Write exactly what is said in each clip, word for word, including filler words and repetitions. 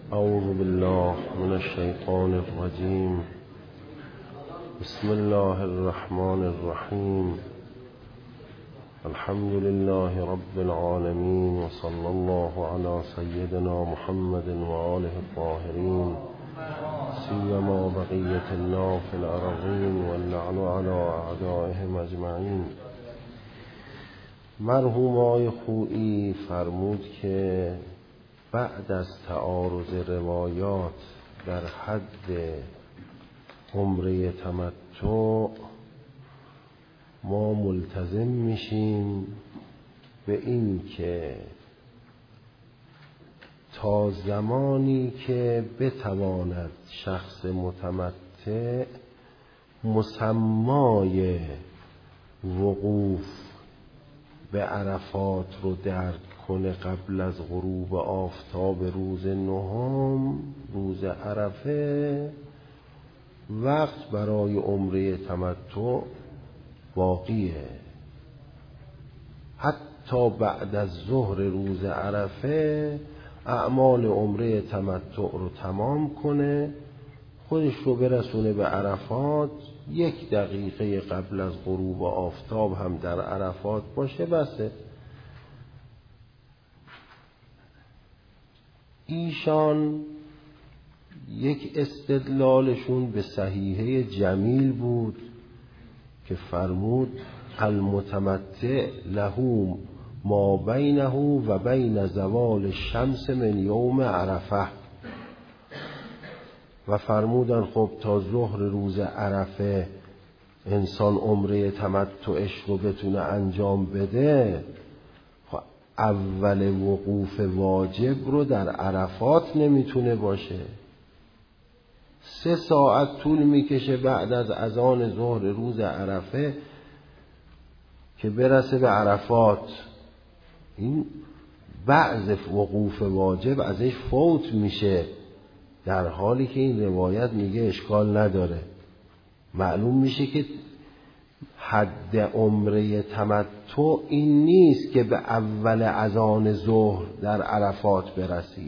اعوذ بالله من الشیطان الرجیم. بسم الله الرحمن الرحیم. الحمد لله رب العالمین و صلی الله علی سیدنا محمد و آله الطاهرین سیما بقیة الله فی الارضین واللعن علی اعدائهم اجمعین. مرحوم آقای خویی فرمود که بعد از تعارض روایات در حد عمره تمتع ما ملتزم میشیم به این که تا زمانی که بتواند شخص متمتع مسمای وقوف به عرفات رو درک کنه قبل از غروب آفتاب روز نهم، روز عرفه، وقت برای عمره تمتع باقیه. حتی بعد از ظهر روز عرفه اعمال عمره تمتع رو تمام کنه، خودش رو برسونه به عرفات، یک دقیقه قبل از غروب آفتاب هم در عرفات باشه بسه. ایشان یک استدلالشون به صحیحه جمیل بود که فرمود المتمتع له ما بینه و بین زوال الشمس من یوم عرفه، و فرمودن خب تا ظهر روز عرفه انسان عمره تمتعش رو بتونه انجام بده، اول وقوف واجب رو در عرفات نمیتونه باشه. سه ساعت طول میکشه بعد از اذان ظهر روز عرفه که برسه به عرفات. این بعض وقوف واجب ازش فوت میشه، در حالی که این روایت میگه اشکال نداره. معلوم میشه که حد عمره تمتع این نیست که به اول اذان ظهر در عرفات برسی،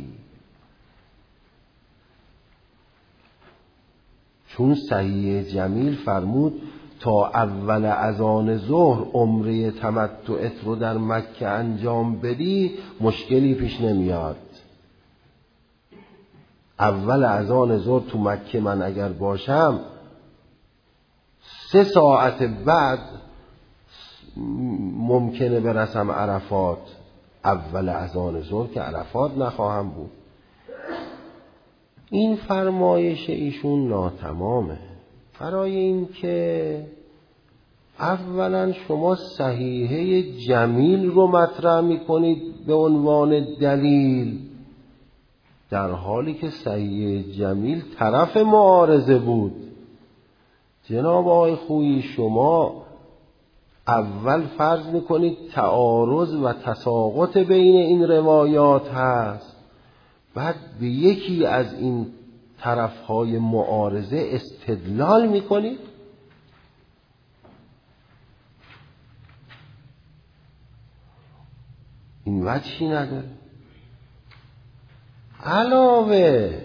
چون صحیح جمیل فرمود تا اول اذان ظهر عمره تمتعت رو در مکه انجام بدی مشکلی پیش نمیاد. اول اذان ظهر تو مکه من اگر باشم سه ساعت بعد ممکنه برسم عرفات، اول اذان ظهر که عرفات نخواهم بود. این فرمایش ایشون ناتمامه، برای این که اولا شما صحیحه جمیل رو مطرح میکنید به عنوان دلیل، در حالی که صحیحه جمیل طرف معارضه بود. جناب آقای خویی شما اول فرض میکنید تعارض و تساقط بین این روایات هست، بعد به یکی از این طرفهای معارضه استدلال میکنید. این وجهی نداره. علاوه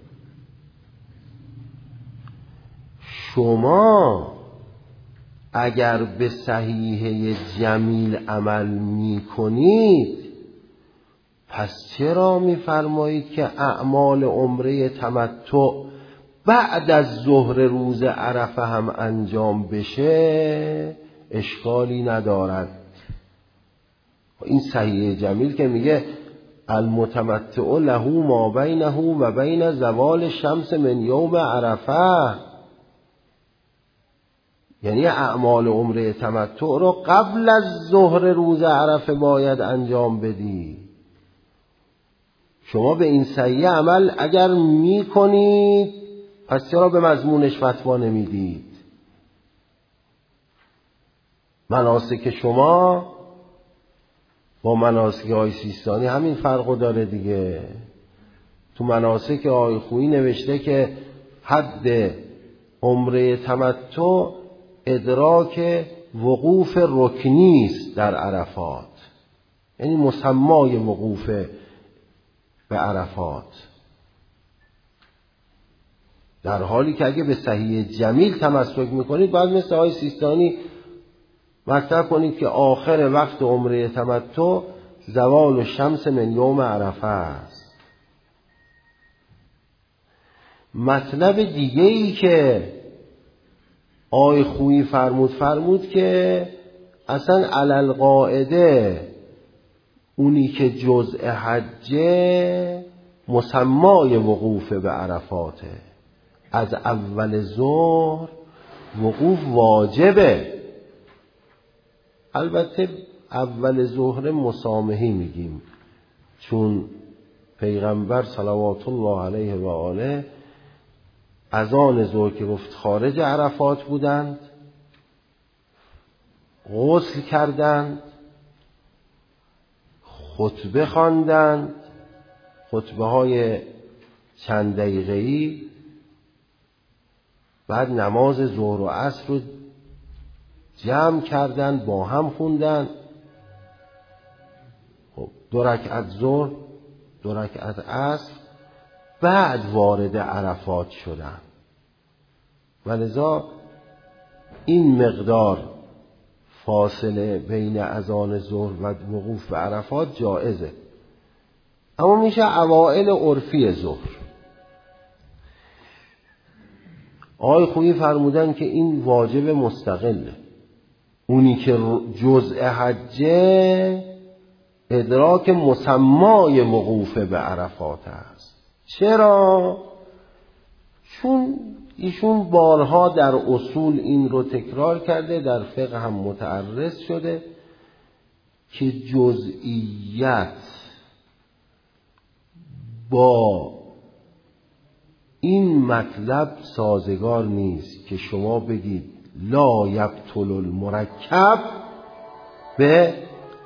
شما اگر به صحیحه جمیل عمل می کنید، پس چرا می فرمایید که اعمال عمره تمتع بعد از ظهر روز عرفه هم انجام بشه اشکالی ندارد؟ این صحیحه جمیل که میگه المتمتع له ما بینه و بین زوال الشمس من یوم عرفه، یعنی اعمال عمره تمتع رو قبل از ظهر روز عرفه باید انجام بدی. شما به این صحیح عمل اگر می کنید پس چرا به مضمونش فتوا نمیدید؟ مناسک شما با مناسک آقای سیستانی همین فرقو داره دیگه. تو مناسک آقای خویی نوشته که حد عمره تمتع ادراک وقوف رکنی است در عرفات، یعنی مسمای وقوف به عرفات. در حالی که اگه به صحیح جمیل تمسک میکنید باید مثل آقای سیستانی مطرح کنید که آخر وقت عمره تمتع زوال الشمس من یوم عرفه است. مطلب دیگه ای که آقای خویی فرمود فرمود که اصلا علل قاعده اونی که جزء حجه مسمای وقوف به عرفاته، از اول ظهر وقوف واجبه. البته اول ظهر مسامحی میگیم، چون پیغمبر صلوات الله علیه و آله از آن ظهر که گفت خارج عرفات بودند، غسل کردند، خطبه خواندند، خطبه های چند دقیقه‌ای، بعد نماز ظهر و عصر رو جمع کردند، با هم خوندند. خب دو رکعت ظهر، دو رکعت عصر، بعد وارد عرفات شدند. ولذا این مقدار فاصله بین اذان ظهر و وقوف به عرفات جایزه، اما میشه اوائل عرفی ظهر. آقای خویی فرمودن که این واجب مستقله. اونی که جزء حجه ادراک مسمای وقوف به عرفات است. چرا؟ چون ایشون بارها در اصول این رو تکرار کرده، در فقه هم متعرض شده که جزئیت با این مطلب سازگار نیست که شما بگید لا یبطل المرکب به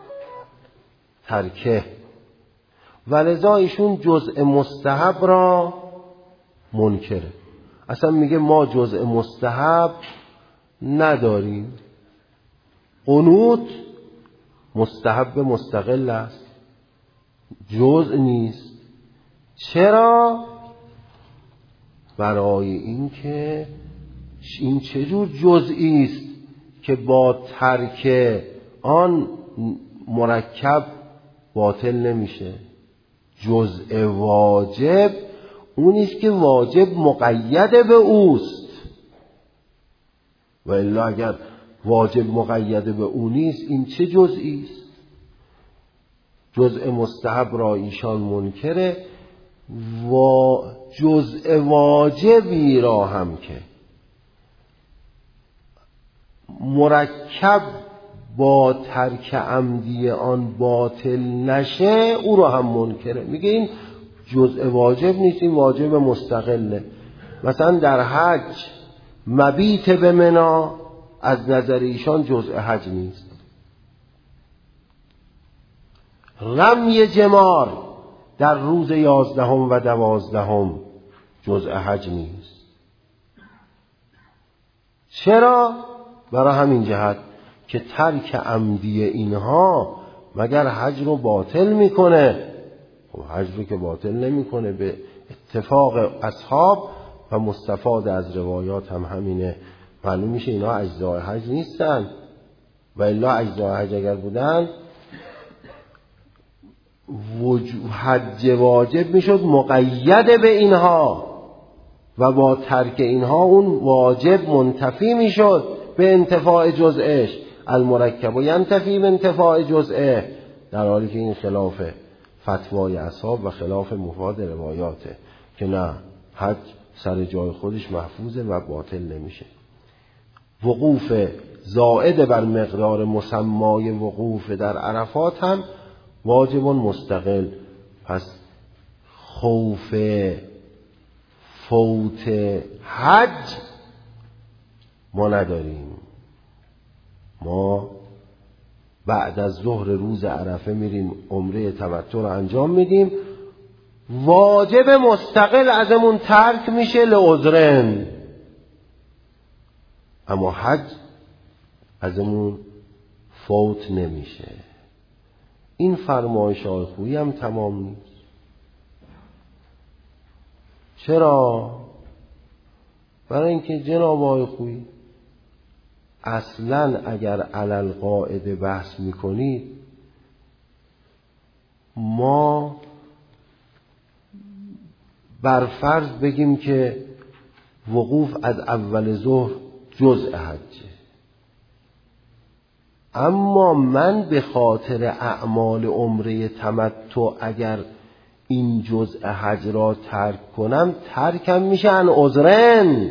ترکه، ولذا ایشون جزء مستحب را منکره. اصلا میگه ما جزء مستحب نداریم. قنوت مستحب مستقل است، جزء نیست. چرا؟ برای این که این چجور جزئی است که با ترک آن مرکب باطل نمیشه. جزء واجب اونیست که واجب مقید به اوست، و الا اگر واجب مقید به اونیست این چه جزئی است؟ جزء مستحب را ایشان منکره و جزء واجبی را هم که مرکب با ترک عمدی آن باطل نشه او را هم منکره. میگه این جزء واجب نیست، این واجب مستقله. مثلا در حج مبیت به منا از نظر ایشان جزء حج نیست. رمی جمار در روز یازدهم و دوازدهم جزء حج نیست. چرا؟ برای همین جهت که ترک عمدی اینها مگر حج رو باطل میکنه؟ خب حج رو که باطل نمیکنه به اتفاق اصحاب و مستفاد از روایات هم همینه. معلوم میشه اینا اجزای حج نیستن، و الا اجزای حج اگر بودن حج واجب میشد مقید به اینها و با ترک اینها اون واجب منتفی میشد به انتفاع جزئش. المرکب و ینتفی به انتفاع جزئه، در حالی که این خلاف فتوای اصحاب و خلاف مفاد روایاته که نه، حج سر جای خودش محفوظه و باطل نمیشه. وقوف زائد بر مقدار مسمای وقوف در عرفات هم واجب مستقل. پس خوف فوت حج ما نداریم. ما بعد از ظهر روز عرفه میریم عمره تمتع رو انجام میدیم، واجب مستقل ازمون ترک میشه لعذرن، اما حج ازمون فوت نمیشه. این فرمایش آقای خویی هم تمام نیست. چرا؟ برای اینکه جناب آقای خویی اصلا اگر علل قاعده بحث میکنید، ما برفرض بگیم که وقوف از اول ظهر جزء حجه، اما من به خاطر اعمال عمره تمتع اگر این جزء حج را ترک کنم، ترکم میشه عن عذرن.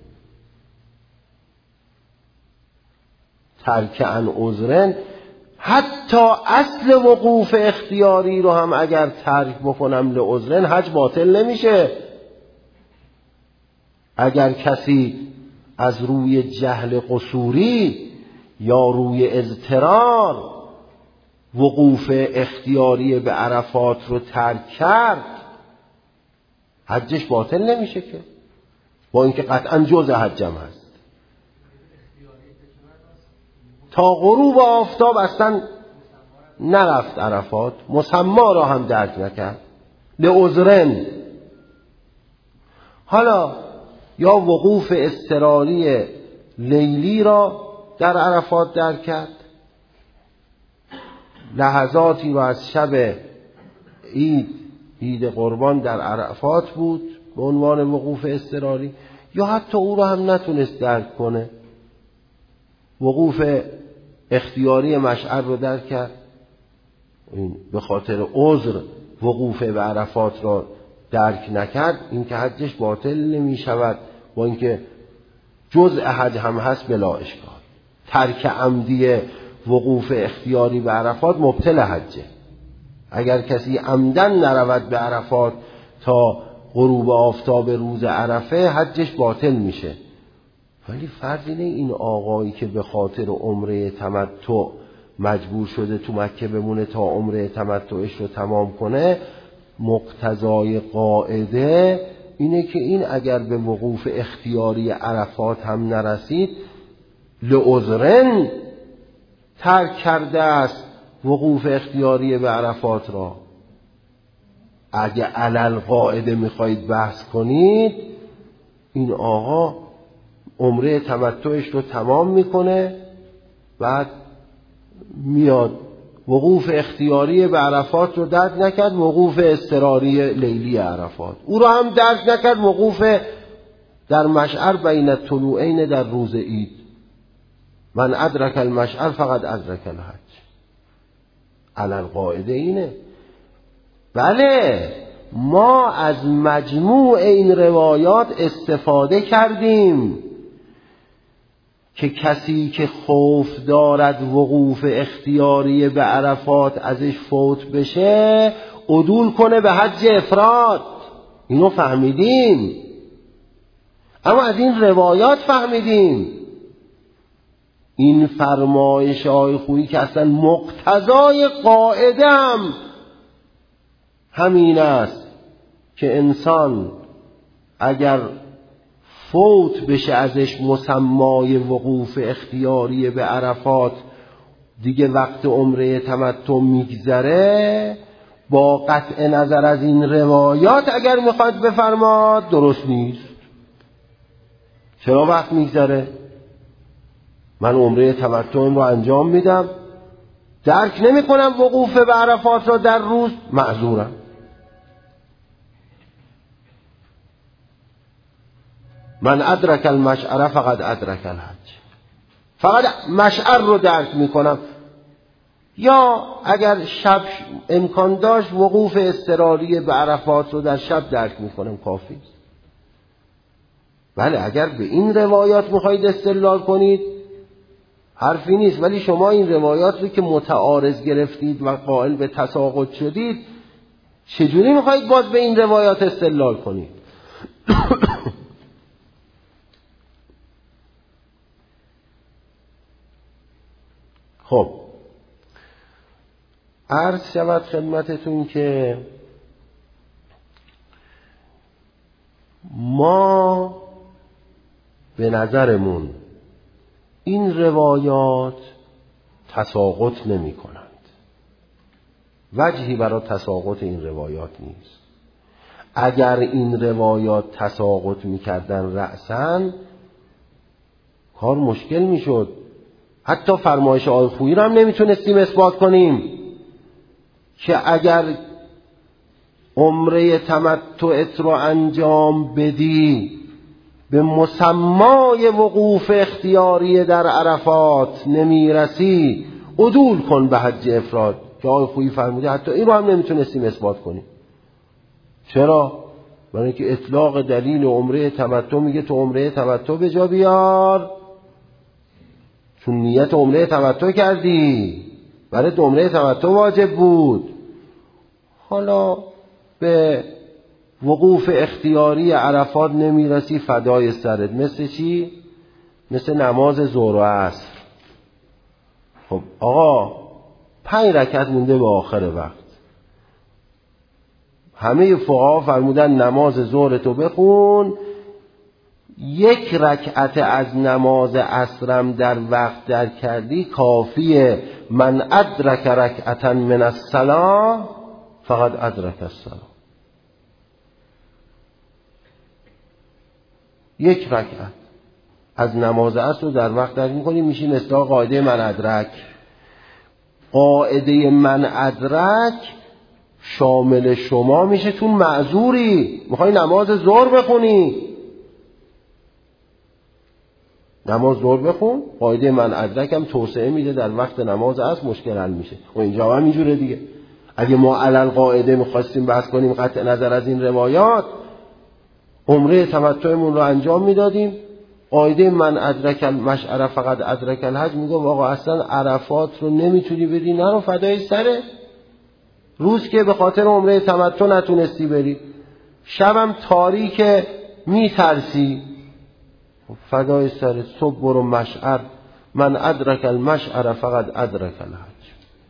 ترک عن عذرن، حتی اصل وقوف اختیاری رو هم اگر ترک بکنم لعذرن، حج باطل نمیشه. اگر کسی از روی جهل قصوری یا روی اضطرار وقوف اختیاری به عرفات رو ترک کرد، حجش باطل نمیشه که، با اینکه قطعا جزء حجم هست. تا غروب آفتاب اصلا نرفت عرفات، مسما را هم درک نکرد لعذرن. حالا یا وقوف اضطراری لیلی را در عرفات درک کرد، لحظاتی رو از شب عید عید قربان در عرفات بود به عنوان وقوف اضطراری، یا حتی او رو هم نتونست درک کنه، وقوف اختیاری مشعر رو درک کرد، این به خاطر عذر وقوف به عرفات را درک نکرد، این که حجش باطل نمی شود، با اینکه جزء حج هم هست بلا اشکال. ترک عمدی وقوف اختیاری به عرفات مبطل حجه. اگر کسی عمدن نرود به عرفات تا غروب آفتاب روز عرفه، حجش باطل میشه. ولی فرض اینه این آقایی که به خاطر عمره تمتع مجبور شده تو مکه بمونه تا عمره تمتعش رو تمام کنه، مقتضای قاعده اینه که این اگر به وقوف اختیاری عرفات هم نرسید، لعذرن ترک کرده است وقوف اختیاری به عرفات را. اگه علل قاعده میخواید بحث کنید، این آقا عمره تمتعش رو تمام میکنه، بعد میاد وقوف اختیاری به عرفات رو درک نکرد، وقوف اضطراری لیلی عرفات او رو هم درک نکرد، وقوف در مشعر بین الطلوعین در روز عید. من ادرک المشعر فقط ادرک الحج. علل قاعده اینه. بله، ما از مجموع این روایات استفاده کردیم که کسی که خوف دارد وقوف اختیاری به عرفات ازش فوت بشه، عدول کنه به حج افراد. اینو فهمیدیم، اما از این روایات فهمیدیم این فرمایش آقای خویی که اصلا مقتضای قاعده هم همین است که انسان اگر فوت بشه ازش مسمای وقوف اختیاری به عرفات، دیگه وقت عمره تمتع میگذره، با قطع نظر از این روایات اگر میخواد بفرماد درست نیست. چرا وقت میگذره؟ من عمره تمتعم رو انجام میدم، درک نمی کنم وقوف به عرفات را در روز، معذورم. من ادرک المشعر فقط ادرک الحج. فقط مشعر رو درک میکنم. یا اگر شب امکان داشت وقوف اضطراری به عرفات رو در شب درک میکنم، کافی است. بله، اگر به این روایات میخواید استدلال کنید حرفی نیست، ولی شما این روایات رو که متعارض گرفتید و قائل به تساقط شدید، چجوری میخواید باز به این روایات استدلال کنید؟ خب، عرض شود خدمتتون که ما به نظرمون این روایات تساقط نمی کنند. وجهی برای تساقط این روایات نیست. اگر این روایات تساقط میکردن رأساً کار مشکل میشد. حتی فرمایش آقای خویی رو هم نمیتونستیم اثبات کنیم که اگر عمره تمتعت رو انجام بدی به مسمای وقوف اختیاری در عرفات نمیرسی، عدول کن به حج افراد، که آقای خویی فرموده. حتی این رو هم نمیتونستیم اثبات کنیم. چرا؟ برای اینکه اطلاق دلیل عمره تمتع میگه تو عمره تمتع به جا بیار، چون نیت عمره تمتع کردی، برای عمره تمتع واجب بود. حالا به وقوف اختیاری عرفات نمیرسی، فدای سرت. مثل چی؟ مثل نماز ظهر و عصر. خب آقا پنج رکعت مونده به آخر وقت، همه فقها فرمودن نماز ظهر تو بخون، یک رکعت از نماز عصرم در وقت در کردی کافیه. من ادرک رکعتا من الصلاة فقط ادرک الصلاة. یک رکعت از نماز عصر رو در وقت درک می‌کنی، میشی مثل قاعده من ادرک. قاعده من ادرک شامل شما میشه چون معذوری، میخوای نماز ظهر بخونی، نماز ظهر بخون. قاعده من ادرک هم توسعه میده در وقت نماز عصر، مشکل حل میشه. و اینجا هم اینجوره دیگه. اگه ما علل قاعده میخواستیم بحث کنیم قطع نظر از این روایات، عمره تمتعمون رو انجام میدادیم، قاعده من ادرک المشعر فقط ادرک الحج میگه آقا اصلا عرفات رو نمیتونی بری، نرو فدای سره. روز که به خاطر عمره تمتع نتونستی بری، شبم تاریک میترسی، فدای سرت، صبح برو مشعر، من ادرک المشعر فقط ادرک الحج.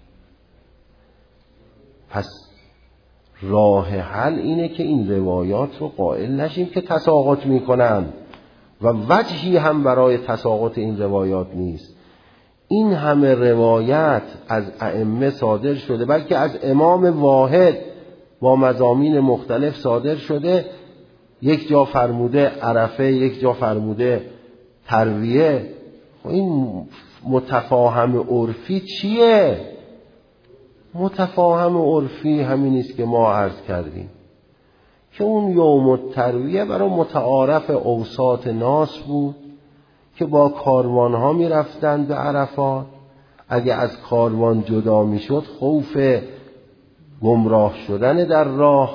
پس راه حل اینه که این روایات رو قائل نشیم که تساقط میکنن و وجهی هم برای تساقط این روایات نیست. این همه روایت از ائمه صادر شده، بلکه از امام واحد با مضامین مختلف صادر شده. یک جا فرموده عرفه، یک جا فرموده ترویه. این متفاهم عرفی چیه؟ متفاهم عرفی همین است که ما عرض کردیم که اون یوم الترویه برای متعارف اوساط ناس بود که با کاروان ها می رفتن به عرفات. اگه از کاروان جدا می شد خوف گمراه شدن در راه،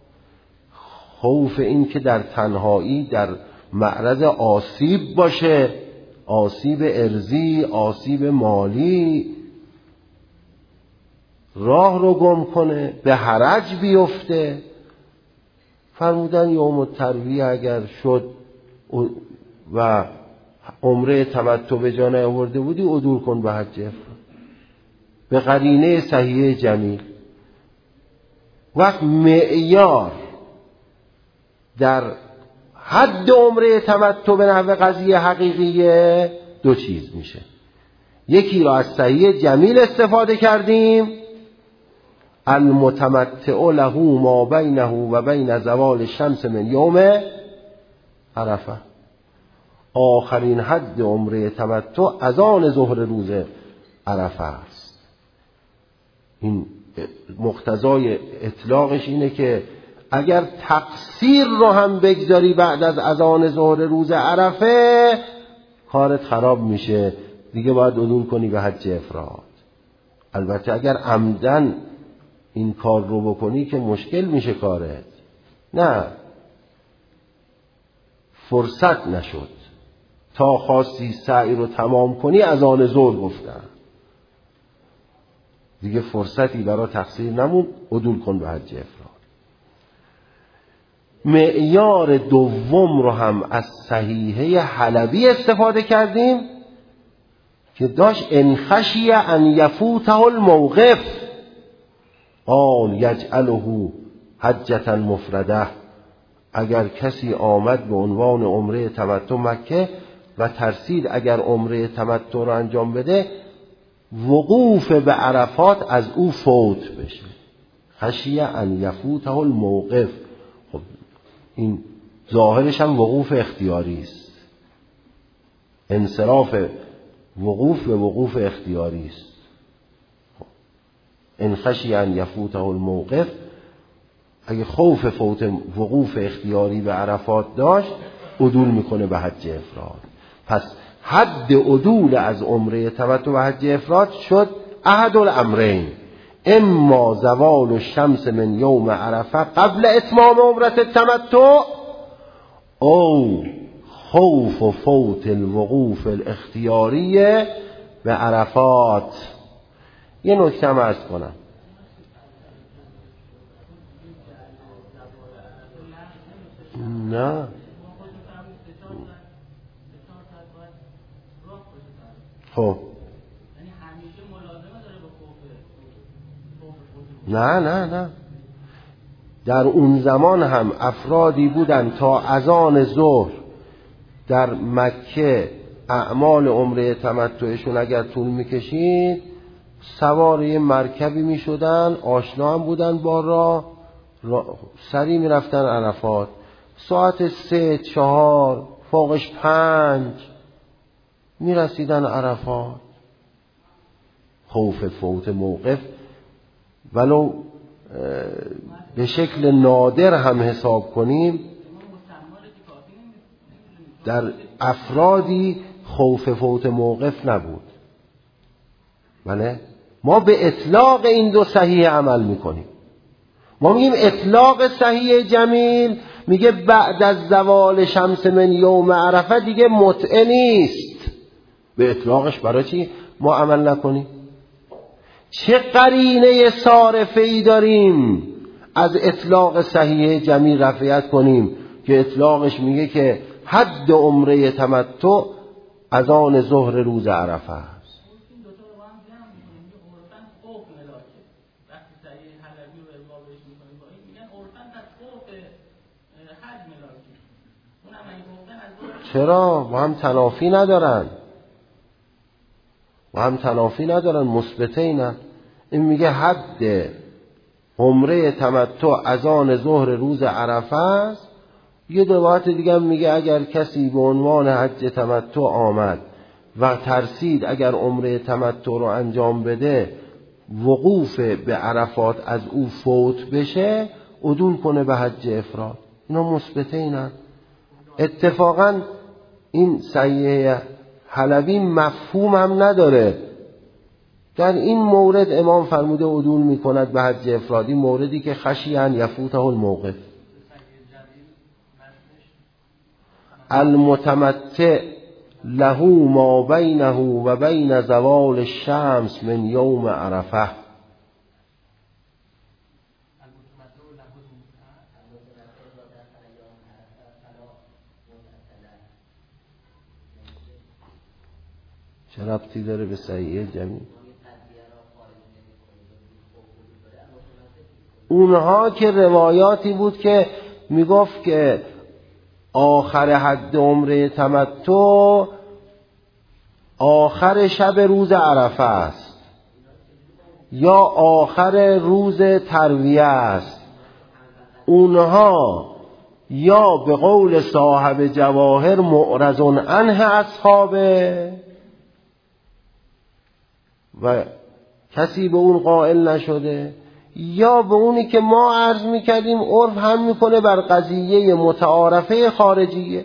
خوف این که در تنهایی در معرض آسیب باشه، آسیب ارضی، آسیب مالی، راه رو گم کنه، به حرج بیفته. فرمودن یوم الترویه اگر شد و عمره تمتع به جا نیاورده بودی، عدول کن به حج افراد به قرینه صحیح جمیل. وقت معیار در حد عمره تمتع به نحو قضیه حقیقیه دو چیز میشه. یکی را از صحیح جمیل استفاده کردیم، المتمتع له ما بینه و بین زوال الشمس من یوم عرفه. آخرین حد عمره تمتع از آن ظهر روز عرفه است. این مقتضای اطلاقش اینه که اگر تقصیر رو هم بگذاری بعد از اذان ظهر روز عرفه، کارت خراب میشه دیگه، باید عدول کنی به حج افراد. البته اگر عمدن این کار رو بکنی که مشکل میشه کارت. نه، فرصت نشد تا خواستی سعی رو تمام کنی اذان ظهر گفتن، دیگه فرصتی برای تقصیر نمون، عدول کن به حج افراد. معیار دوم رو هم از صحیحه حلبی استفاده کردیم که داشت ان خشی ان یفوته الموقف آن یجعله حجة مفرده. اگر کسی آمد به عنوان عمره تمتع مکه و ترسید اگر عمره تمتع رو انجام بده وقوف به عرفات از او فوت بشه، خشیه ان یفوته الموقف. خب این ظاهرش هم وقوف اختیاری است، انصراف وقوف به وقوف اختیاری است. ان خشی ان یفوته الموقف، اگه خوف فوت وقوف اختیاری به عرفات داشت عدول میکنه به حج افراد. پس حد عدول از عمره تمتع به حج افراد شد احد الامرین، اما زوال الشمس من یوم عرفه قبل اتمام عمره التمتع او خوف و فوت الوقوف الاختیاری به عرفات. یه نکته هم عرض کنم، نه خب نه نه نه در اون زمان هم افرادی بودن تا اذان ظهر در مکه اعمال عمره تمتعشون اگر طول میکشید سوار یه مرکبی میشدن، آشنا هم بودن با راه، سری میرفتن عرفات، ساعت سه چهار فوقش پنج میرسیدن عرفات. خوف فوت موقف ولو به شکل نادر هم حساب کنیم در افرادی خوف فوت موقف نبود. بله ما به اطلاق این دو صحیح عمل میکنیم. ما میگیم اطلاق صحیح جمیل میگه بعد از زوال شمس من یوم عرفه دیگه متعه نیست. به اطلاقش برای چی ما عمل نکنیم؟ چه قرینه صارفه ای داریم از اطلاق صحیح جمیل رفعیت کنیم که اطلاقش میگه که حد عمره تمتع از آن ظهر روز عرفه است. چرا؟ با هم تنافی ندارن، با هم تنافی ندارن، مثبته اینن. این میگه حد عمره تمتع از آن ظهر روز عرفه است. یه روایت دیگه هم میگه اگر کسی به عنوان حج تمتع آمد و ترسید اگر عمره تمتع رو انجام بده وقوف به عرفات از او فوت بشه عدول کنه به حج افراد. اینا مثبته اینن. اتفاقا این صحیح حلبی مفهوم هم نداره. در این مورد امام فرموده عدول میکند به حج افرادی، موردی که خشیان یفوته الموقف. المتمتع له ما بینه و بین زوال الشمس من یوم عرفه. چه ربطی داره به صحیح جمیل؟ اونها که روایاتی بود که میگفت که آخر حد عمره تمتع آخر شب روز عرفه است یا آخر روز ترویه است، اونها یا به قول صاحب جواهر معرض عنه اصحابه و کسی به اون قائل نشده، یا به اونی که ما عرض میکردیم عرف هم میکنه بر قضیه متعارفه خارجیه.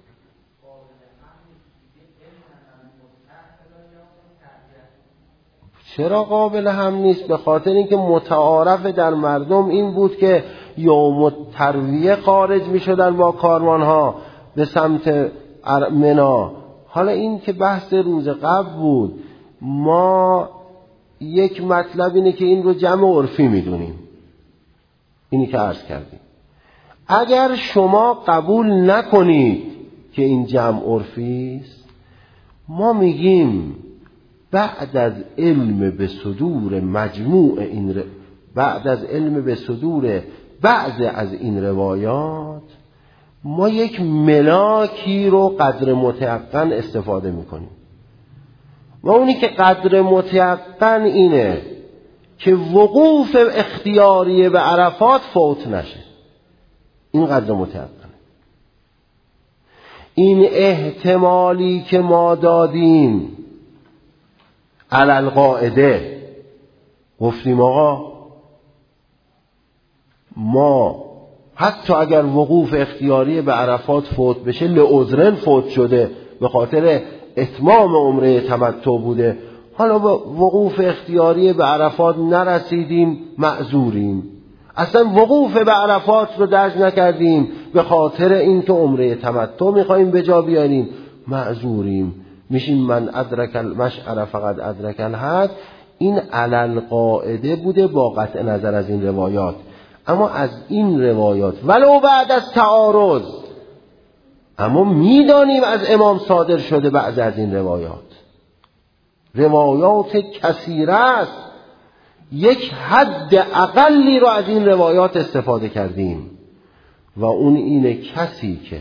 چرا قابل هم نیست؟ به خاطر اینکه متعارف در مردم این بود که یوم ترویه خارج میشدن با کاروانها به سمت منا. حالا این که بحث روز قبل بود، ما یک مطلب اینه که این رو جمع عرفی میدونیم، اینی که عرض کردیم. اگر شما قبول نکنید که این جمع عرفی است، ما میگیم بعد از علم به صدور مجموع این ر... بعد از علم به صدور بعض از این روایات ما یک ملاکی رو قدر متیقن استفاده میکنیم و اونی که قدر متیقن اینه که وقوف اختیاری به عرفات فوت نشه. این قدر متعقل. این احتمالی که ما دادیم علل قاعده، گفتیم آقا ما حتی اگر وقوف اختیاری به عرفات فوت بشه، لعذرن فوت شده، به خاطر اتمام عمره تمتع بوده، حالا به وقوف اختیاری به عرفات نرسیدیم، معذوریم. اصلا وقوف به عرفات رو درج نکردیم، به خاطر اینکه عمره تمتع میخوایم به جا بیاریم، معذوریم. میشیم من ادرک المشعر فقط ادرک الحج. این علل قاعده بوده با قطع نظر از این روایات. اما از این روایات ولو بعد از تعارض، اما میدانیم از امام صادر شده بعض از این روایات، روایات کثیره است، یک حد اقلی رو از این روایات استفاده کردیم و اون اینه کسی که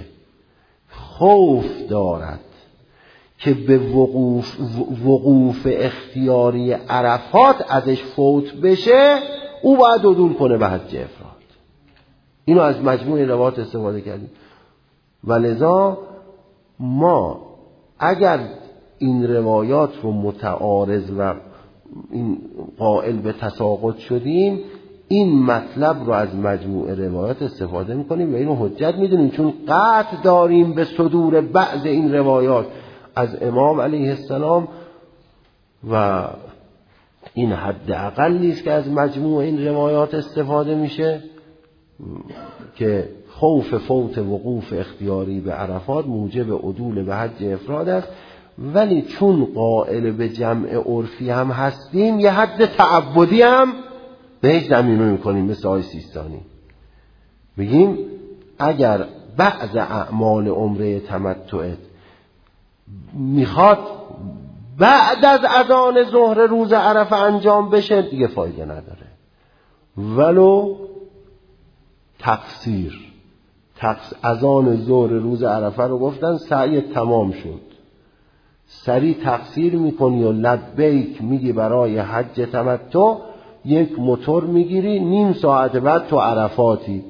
خوف دارد که به وقوف, وقوف اختیاری عرفات ازش فوت بشه، او باید عدول کنه به حج افراد. اینو از مجموع روایات استفاده کردیم و لذا ما اگر این روایات رو متعارض و این قائل به تساقط شدیم، این مطلب رو از مجموع روایات استفاده میکنیم و اینو حجت میدونیم، چون قطع داریم به صدور بعض این روایات از امام علیه السلام و این حد اقلی است که از مجموع این روایات استفاده میشه که خوف فوت وقوف اختیاری به عرفات موجب عدول به حج افراد است. ولی چون قائل به جمع عرفی هم هستیم، یه حد تعبدی هم بهش ضمیمه میکنیم، مثل آقای سیستانی بگیم اگر بعض اعمال عمره تمتعت میخواد بعد از اذان ظهر روز عرفه انجام بشه، دیگه فایده نداره، ولو تقصیر تقص اذان ظهر روز عرفه رو گفتن سعی تمام شد، سری تقصیر میکنی و لبیک میگی برای حج تمتع، یک موتور میگیری نیم ساعت بعد تو عرفاتی.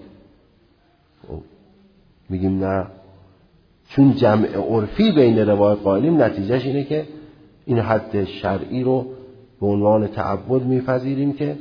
میگیم نه، چون جمع عرفی بین روایت قائلیم، نتیجهش اینه که این حد شرعی رو به عنوان تعبد میپذیریم که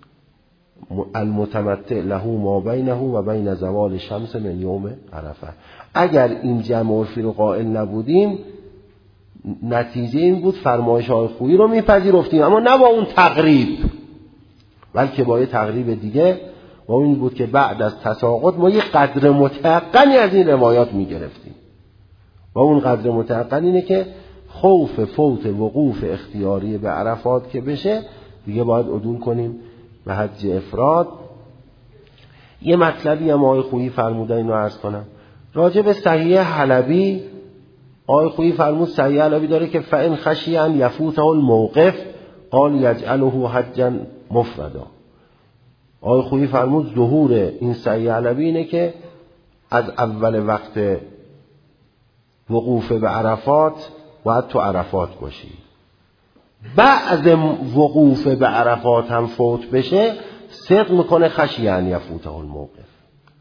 المتمتع له ما بینه و بین زوال شمس من یوم عرفه. اگر این جمع عرفی رو قائل نبودیم، نتیجه این بود فرمایش های خویی رو میپذیرفتیم، اما نه با اون تقریب، بلکه با یه تقریب دیگه، و اون بود که بعد از تساقط ما یه قدر متعقلی از این روایات میگرفتیم و اون قدر متعقل اینه که خوف فوت وقوف اختیاری به عرفات که بشه، دیگه باید عدول کنیم به حج افراد. یه مطلبی هم آقای خویی فرمودن، اینو عرض کنم راجع به صحیح حلبی. آقای خویی فرمود صحیح حلبی داره که فإن خشی ان یفوته الموقف قال یجعله حجا مفردا. آقای خویی فرمود ظهور این صحیح حلبی اینه که از اول وقت وقوف به عرفات باید تو عرفات باشی، بعد وقوف به عرفات هم فوت بشه، صدق میکنه خشی ان یفوته الموقف.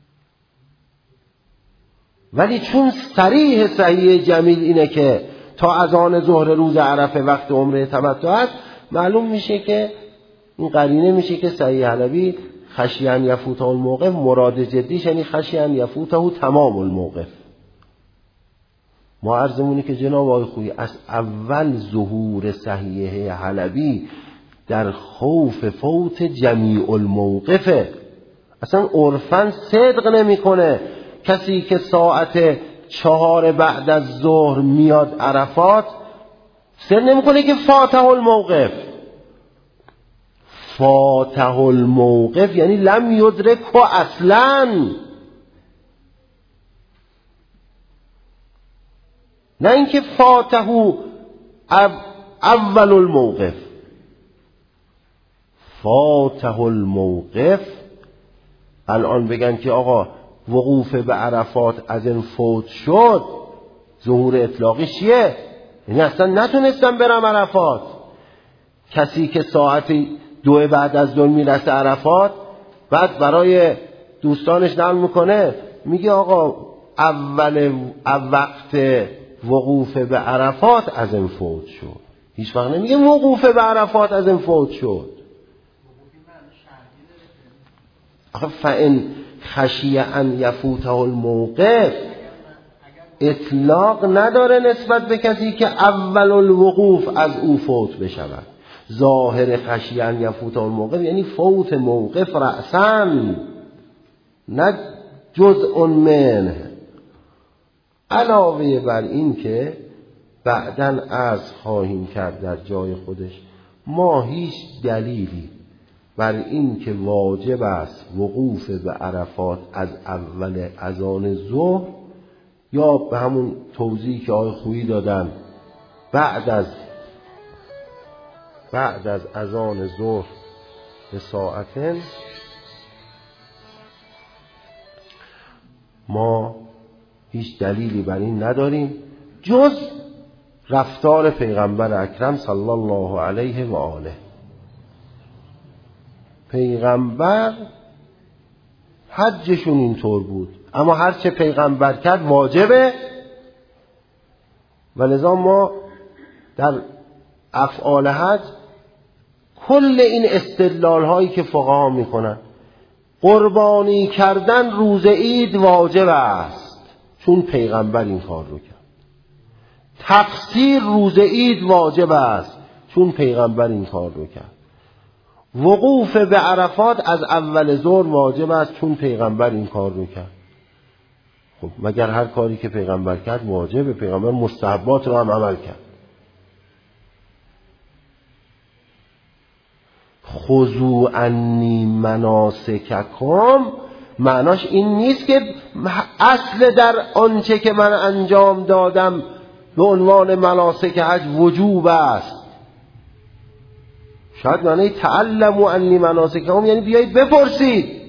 ولی چون صریح صحیح جمیل اینه که تا اذان ظهر روز عرفه وقت عمره تمتع است، معلوم میشه که این قرینه میشه که صحیح حلبی خشی ان یفوته الموقف مراد جدیش یعنی خشی ان یفوته تمام الموقف. ما عرضمونی که جناب آقای خویی از اول ظهور صحیح حلبی در خوف فوت جمیع الموقفه، اصلا عرفاً صدق نمی کنه کسی که ساعت چهار بعد از ظهر میاد عرفات صدق نمی کنه که فاتح الموقف. فاتح الموقف یعنی لم یدرک و اصلاً، نه اینکه فاتحو اول الموقف. فاتح الموقف الان بگن که آقا وقوف به عرفات از این فوت شد، ظهور اطلاقی چیه؟ یعنی اصلا نتونستم برم عرفات. کسی که ساعت دو بعد از ظهر میرسه عرفات، بعد برای دوستانش نقل میکنه میگه آقا اول وقت وقوف به عرفات از این فوت شد. هیچ وقت نمیگه وقوف به عرفات از این فوت شد. آخه فإن خشی ان یفوته الموقف اطلاق نداره نسبت به کسی که اول الوقوف از او فوت بشود. ظاهر خشی ان یفوته الموقف یعنی فوت موقف رأساً، نه جزء منه. علاوه بر این که بعداً عرض خواهیم کرد در جای خودش، ما هیچ دلیلی بر این که واجب است وقوف به عرفات از اول اذان ظهر یا به همون توضیحی که آقای خویی دادن بعد از بعد از اذان ظهر به ساعتن، ما هیچ دلیلی بر این نداریم جز رفتار پیغمبر اکرم صلی الله علیه و آله. پیغمبر حجشون اینطور بود، اما هر چه پیغمبر کرد واجبه، و لذا ما در افعال حج کل این استدلال هایی که فقها میکنن، قربانی کردن روز عید واجب است چون پیغمبر این کار رو کرد، تفسیر روز عید واجب است چون پیغمبر این کار رو کرد، وقوف به عرفات از اول ظهر واجب است چون پیغمبر این کار رو کرد. خب مگر هر کاری که پیغمبر کرد واجبه؟ پیغمبر مستحبات رو هم عمل کرد. خذوا عنی مناسککم معناش این نیست که اصل در آنچه که من انجام دادم به عنوان مناسک حج وجوب است. شاید معنی تعلموا عنی مناسککم یعنی بیایید بپرسید،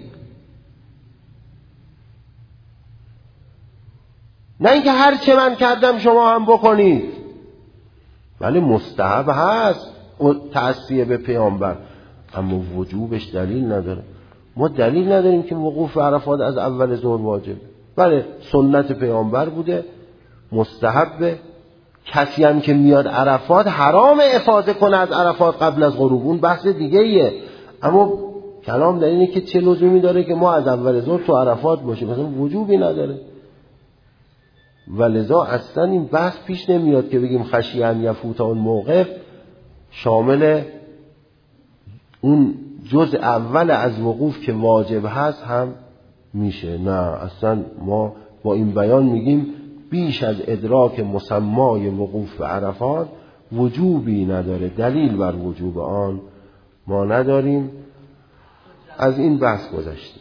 نه اینکه هر چه من کردم شما هم بکنید. ولی مستحب هست تأسیه به پیامبر، اما وجوبش دلیل نداره. ما دلیل نداریم که وقوف عرفات از اول ظهر واجبه. بله سنت پیامبر بوده، مستحبه. کسی هم که میاد عرفات حرام افاضه کنه از عرفات قبل از غروب، اون بحث دیگه ایه. اما کلام در اینه که چه لزومی داره که ما از اول ظهر تو عرفات باشیم، مثلا وجوبی نداره. ولذا اصلا این بحث پیش نمیاد که بگیم خشی ان یفوت اون موقف شامل اون جزء اول از وقوف که واجب هست هم میشه. نه اصلا ما با این بیان میگیم بیش از ادراک مسمای وقوف به عرفات وجوبی نداره، دلیل بر وجوب آن ما نداریم. از این بحث گذشتیم.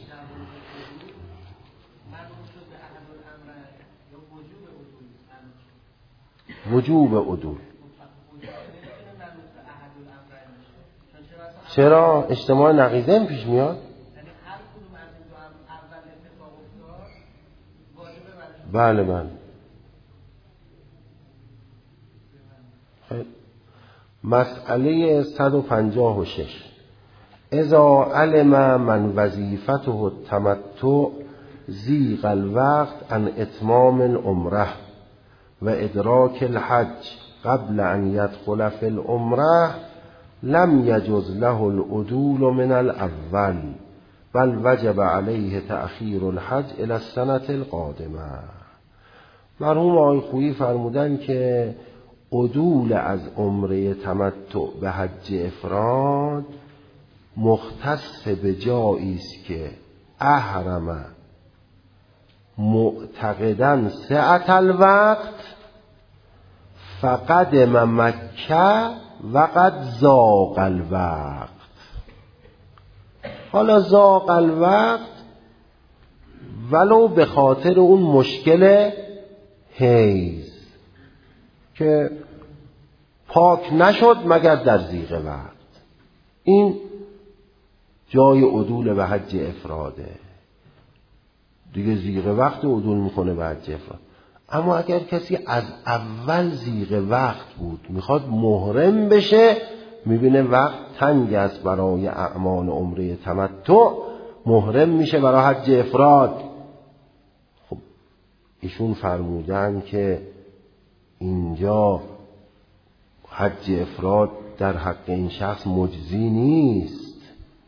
وجوب عدول چرا؟ اجتماع نقیضین پیش میاد. بله بله. مسئله صد و پنجاه و شش اذا علم من وظیفته التمتع زیغ الوقت عن اتمام العمره و ادراک الحج قبل ان يدخل في العمره لم يجوز له العدول من الاول بل وجب عليه تأخیر الحج الى السنة القادمه. مرحوم آقای خویی فرمودن که عدول از عمره تمتع به حج افراد مختص به جایی است که احرم معتقداً سعة الوقت فقدم مکه وقد زاغ الوقت. حالا زاغ الوقت ولو به خاطر اون مشکل حیض که پاک نشد مگر در زیغ وقت، این جای عدول به حج افراده دیگه. زیغ وقت عدول میکنه به حج افراد. اما اگر کسی از اول زیغ وقت بود میخواد محرم بشه، میبینه وقت تنگ است برای اعمال عمره تمتع، محرم میشه برای حج افراد. ایشون فرمودن که اینجا حج افراد در حق این شخص مجزی نیست.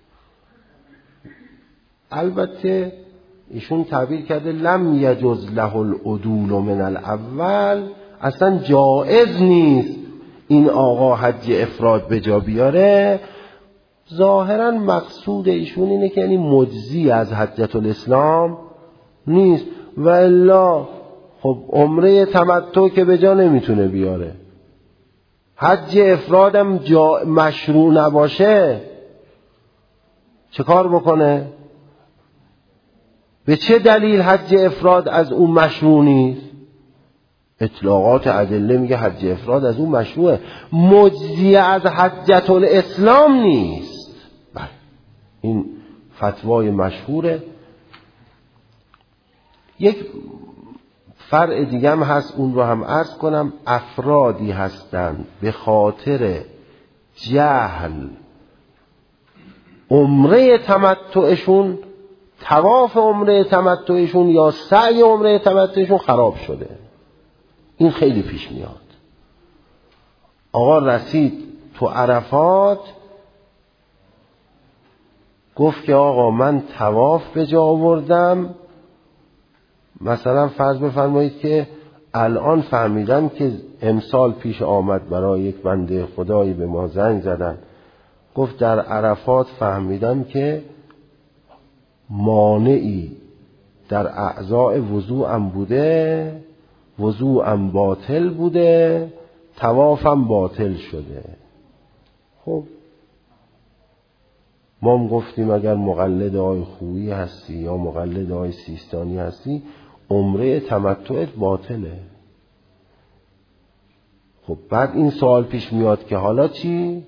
البته ایشون تعبیر کرده لم یجز له العدول من الاول، اصلا جائز نیست این آقا حج افراد به جا بیاره. ظاهرا مقصود ایشون اینه که یعنی مجزی از حجة الاسلام نیست، و الا خب عمره تمتع که به جا نمیتونه بیاره، حج افرادم جا مشروع نباشه چه کار بکنه؟ به چه دلیل حج افراد از اون مشروع نیست؟ اطلاقات ادله میگه حج افراد از اون مشروعه، مجزی از حجة الاسلام نیست. بله این فتوای مشهوره. یک فرع دیگه هم هست، اون رو هم عرض کنم. افرادی هستند به خاطر جهل عمره تمتعشون، طواف عمره تمتعشون یا سعی عمره تمتعشون خراب شده. این خیلی پیش میاد. آقا رسید تو عرفات، گفت که آقا من طواف به جا آوردم، مثلا فرض بفرمایید که الان فهمیدم که امسال پیش آمد برای یک بنده خدایی به ما زنگ زدن، گفت در عرفات فهمیدم که مانعی در اعضاء وضوعم بوده، وضوعم باطل بوده، طوافم باطل شده. خب ما هم گفتیم اگر مقلد آقای خویی هستی یا مقلد آقای سیستانی هستی عمره تمتعت باطله. خب بعد این سوال پیش میاد که حالا چی؟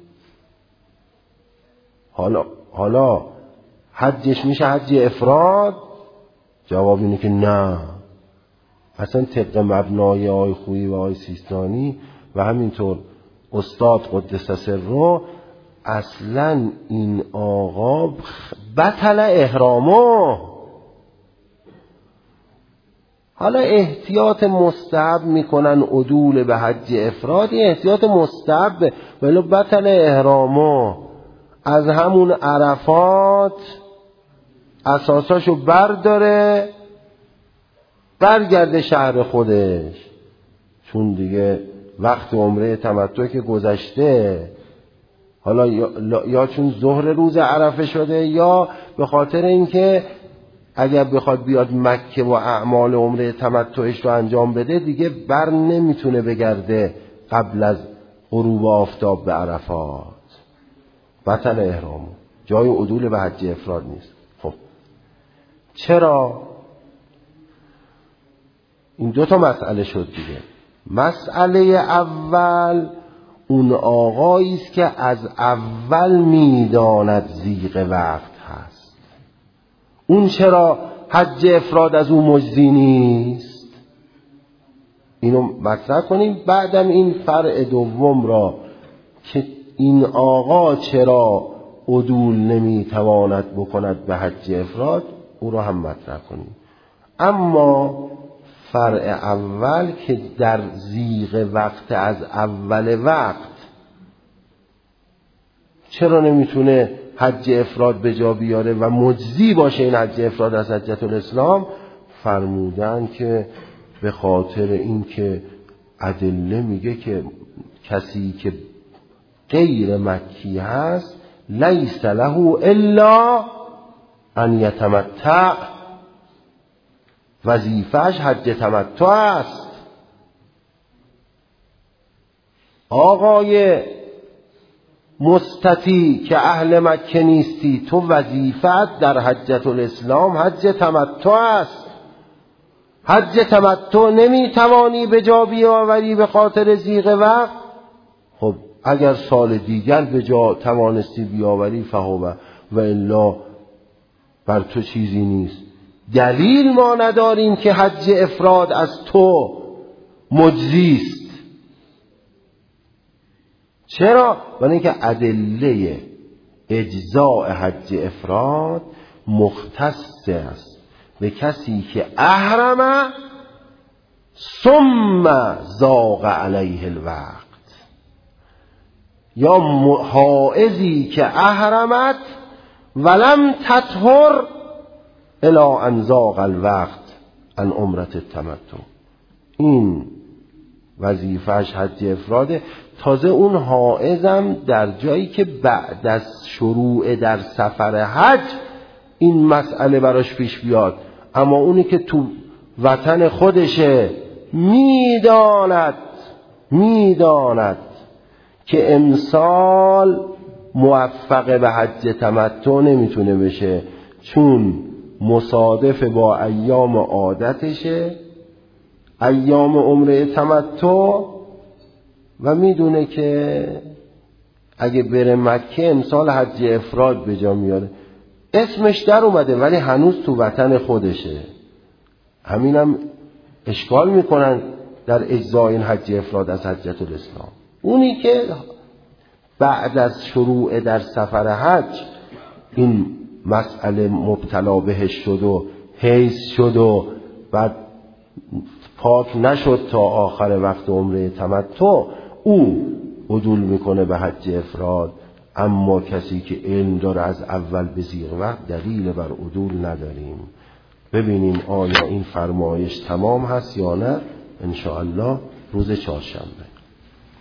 حالا حالا حجش میشه حج افراد؟ جواب اینه که نه، اصلا طبق مبنای آقای خویی و آقای سیستانی و همینطور استاد قدس سره، اصلا این آقا بطل احرامه. حالا احتیاط مستحب میکنن عدول به حج افراد، احتیاط مستحب، ولی بطل احرامه. از همون عرفات اساساشو برداره برگرده شهر خودش، چون دیگه وقت عمره تمتع که گذشته. حالا یا, یا چون ظهر روز عرفه شده، یا به خاطر اینکه اگر بخواد بیاد مکه و اعمال عمره تمتعش رو انجام بده دیگه بر نمیتونه بگرده قبل از غروب آفتاب به عرفات. بطل احرام، جای عدول به حج افراد نیست. خب چرا؟ این دو تا مسئله شد دیگه. مسئله اول اون آقایی است که از اول میداند ضیق وقت هست، اون چرا حج افراد از اون مجزی نیست؟ اینو مطرح کنیم. بعدم این فرع دوم را که این آقا چرا عدول نمیتواند بکند به حج افراد، او را هم مطرح کنیم. اما فرع اول که در ضیق وقت از اول وقت چرا نمیتونه حج افراد به جا بیاره و مجزی باشه این حج افراد از حجة الاسلام، فرمودن که به خاطر این که ادله میگه که کسی که غیر مکی هست لیس له الا ان یتمتع، وظیفه‌اش حج تمتع است. آقای مستطیع که اهل مکه نیستی، تو وظیفت در حجة الاسلام حج تمتع است. حج تمتع نمیتوانی به جا بیاوری به خاطر ضیق وقت، خب اگر سال دیگر به جا توانستی بیاوری فهو، و الا بر تو چیزی نیست. دلیل ما نداریم که حج افراد از تو مجزی است. چرا؟ برای اینکه ادله اجزاء حج افراد مختص است به کسی که احرم ثم ضاق علیه الوقت، یا حائزی که احرمت ولم تطهر الی ان ضاق الوقت عن عمرة التمتع. این وظیفه‌اش حج افراده. تازه اون حائزم در جایی که بعد از شروع در سفر حج این مسئله براش پیش بیاد، اما اونی که تو وطن خودشه میداند میداند که امسال موفق به حج تمتع نمیتونه بشه چون مصادف با ایام عادتشه، ایام عمره تمتع، و میدونه که اگه بره مکه امسال حج افراد به جا میاره. اسمش در اومده ولی هنوز تو وطن خودشه. همینم اشکال میکنن در اجزای این حج افراد از حجت الاسلام. اونی که بعد از شروع در سفر حج این مسئله مبتلا بهش شد و حیض شد و بعد پاک نشد تا آخر وقت عمره تمتع، او عدول میکنه به حج افراد. اما کسی که علم داره از اول به زیر وقت دلیل بر عدول نداریم. ببینیم آیا این فرمایش تمام هست یا نه، انشاءالله روز چهارشنبه.